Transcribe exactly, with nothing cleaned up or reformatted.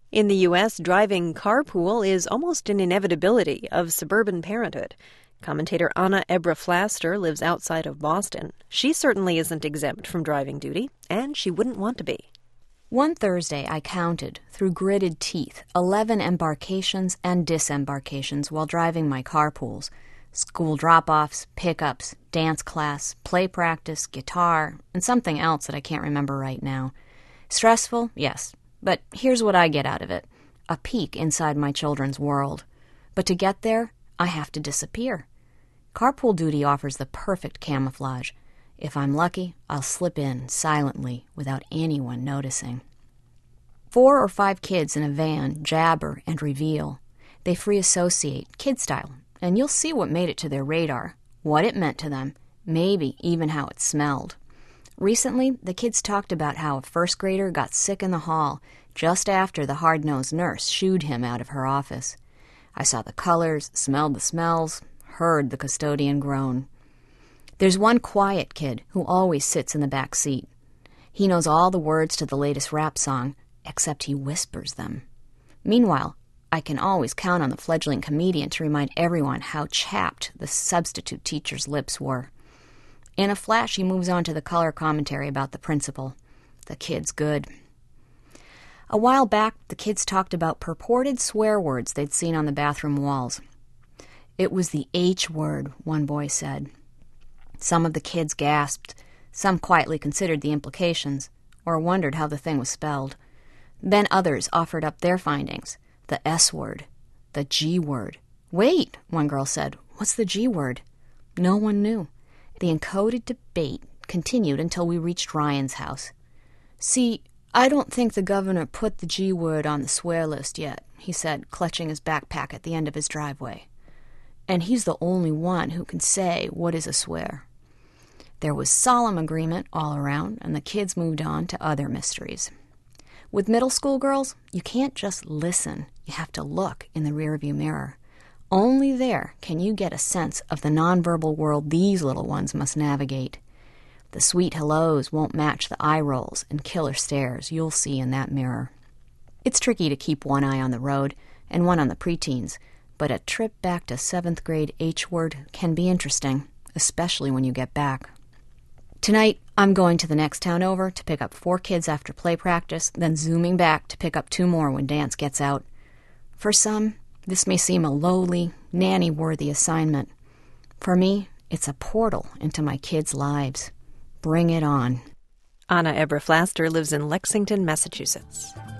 In the U S, driving carpool is almost an inevitability of suburban parenthood. Commentator Anna Ebraflaster lives outside of Boston. She certainly isn't exempt from driving duty, and she wouldn't want to be. One Thursday, I counted, through gritted teeth, eleven embarkations and disembarkations while driving my carpools. School drop-offs, pickups, dance class, play practice, guitar, and something else that I can't remember right now. Stressful? Yes. But here's what I get out of it. A peek inside my children's world. But to get there, I have to disappear. Carpool duty offers the perfect camouflage. If I'm lucky, I'll slip in silently without anyone noticing. Four or five kids in a van jabber and reveal. They free associate, kid style, and you'll see what made it to their radar, what it meant to them, maybe even how it smelled. Recently, the kids talked about how a first grader got sick in the hall just after the hard-nosed nurse shooed him out of her office. I saw the colors, smelled the smells, heard the custodian groan. There's one quiet kid who always sits in the back seat. He knows all the words to the latest rap song, except he whispers them. Meanwhile, I can always count on the fledgling comedian to remind everyone how chapped the substitute teacher's lips were. In a flash, he moves on to the color commentary about the principal. The kid's good. A while back, the kids talked about purported swear words they'd seen on the bathroom walls. It was the H word, one boy said. Some of the kids gasped. Some quietly considered the implications, or wondered how the thing was spelled. Then others offered up their findings. The S word. The G word. Wait, one girl said. What's the G word? No one knew. The encoded debate continued until we reached Ryan's house. See, I don't think the governor put the G word on the swear list yet, he said, clutching his backpack at the end of his driveway. And he's the only one who can say what is a swear. There was solemn agreement all around, and the kids moved on to other mysteries. With middle school girls, you can't just listen. You have to look in the rearview mirror. Only there can you get a sense of the nonverbal world these little ones must navigate. The sweet hellos won't match the eye rolls and killer stares you'll see in that mirror. It's tricky to keep one eye on the road and one on the preteens, but a trip back to seventh grade H-word can be interesting, especially when you get back. Tonight, I'm going to the next town over to pick up four kids after play practice, then zooming back to pick up two more when dance gets out. For some, this may seem a lowly, nanny-worthy assignment. For me, it's a portal into my kids' lives. Bring it on. Anna Ebraflaster lives in Lexington, Massachusetts.